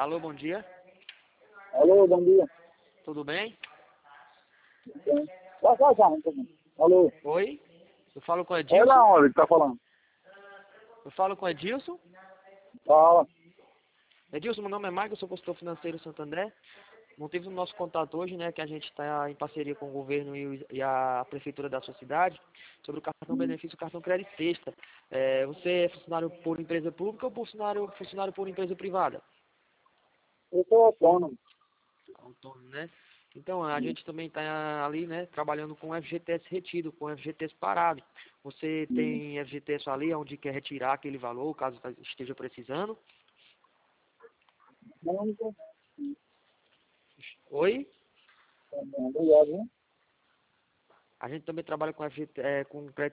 Alô, bom dia. Alô, bom dia. Tudo bem? Vai, então. Alô. Oi? Eu falo com É Edilson? da onde que tá falando? Eu falo com Edilson? Fala. Edilson, meu nome é Mike, eu sou consultor financeiro Santo André. Motivo do nosso contato hoje, né, que a gente está em parceria com o governo e a prefeitura da sua cidade sobre o cartão benefício, o cartão crédito sexta. Você é funcionário por empresa pública ou funcionário por empresa privada? Eu sou autônomo. Autônomo, né? Então, a gente também está ali, né, trabalhando com FGTS retido, com FGTS parado. Você tem FGTS ali onde quer retirar aquele valor, caso esteja precisando? Não, Oi? obrigado, hein? A gente também trabalha com FGTS, com crédito